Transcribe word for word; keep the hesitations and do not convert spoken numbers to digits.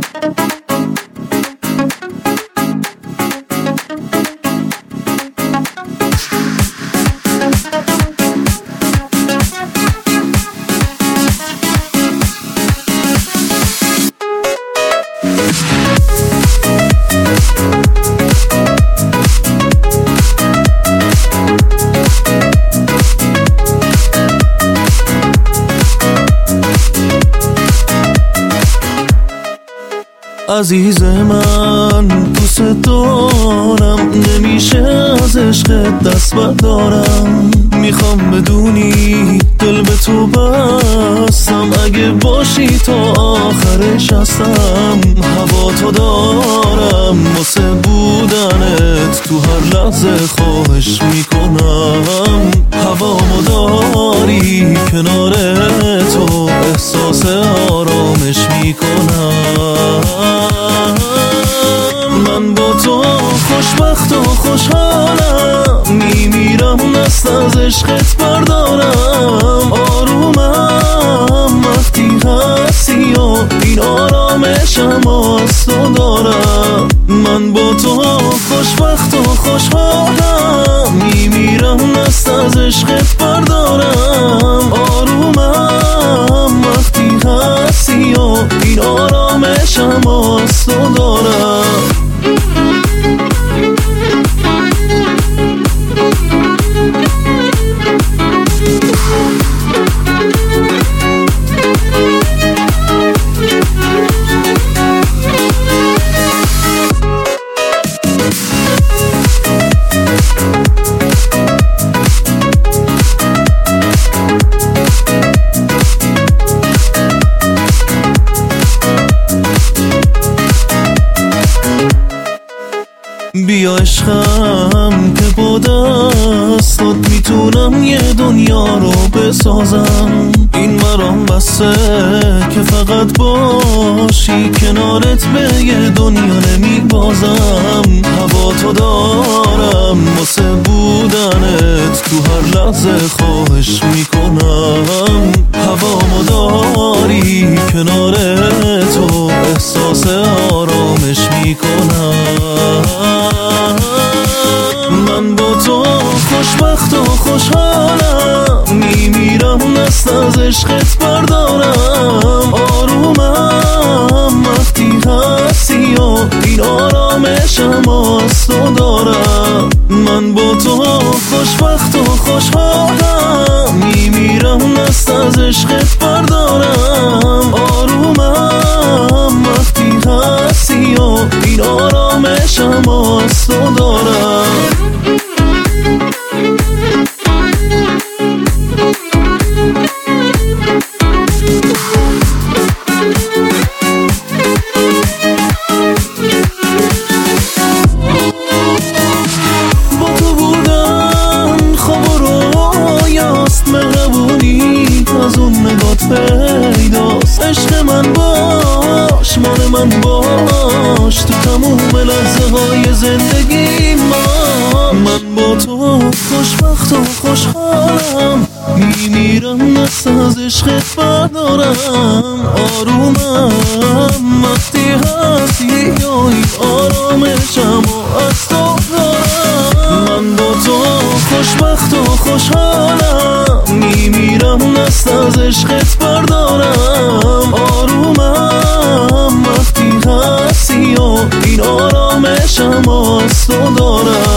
عزیز من دوست دارم، نمیشه از عشقت دست بردارم. میخوام بدونی دل به تو بستم، اگه باشی تا آخرش هستم. هوا تو دارم واسه بودنت، تو هر لحظه خواهش میکنم. هوامو داری کنار تو، احساس آرامش میکنم. من با تو خوشبخت و خوشحالم، میمیرم دست از عشقت بردارم. آرومم وقتی هستی و این آرامشم از تو دارم. من با تو خوشبخت و خوشحالم، میمیرم دست از عشقت بردارم. آرومم وقتی هستی و این آرامشم از تو دارم. بیا عشقم که با دستات میتونم یه دنیا رو بسازم. این برام بسه که فقط باشی کنارت، به یه دنیا نمیبازم. هوا تو دارم واسه بودنت، تو هر لحظه خواهش میکنم. هوامو داری کنار تو، احساس آرامش میکنم. من با تو خوشبخت و خوشحالم، میمیرم دست از عشقت بردارم. آرومم وقتی هستی و این آرامشم از تو دارم. من با تو خوشبخت و خوشحالم، میمیرم دست از عشقت بردارم. آرومم وقتی هستی و این آرامشم از تو دارم. با تو بودن خواب و رویاست، مهربونی از اون نگات پیداست. عشق من باش، مال من باش، تو تموم لحظه های زندگی ما. من با تو خوشبخت و خوشحالم، میمیرم دست از عشقت بردارم. آرومم وقتی هستی یا این آرامشم و از تو دارم. من با تو خوشبخت و خوشحالم، میمیرم دست از عشقت بردارم. آرومم وقتی هستی و این آرامشم از تو دارم.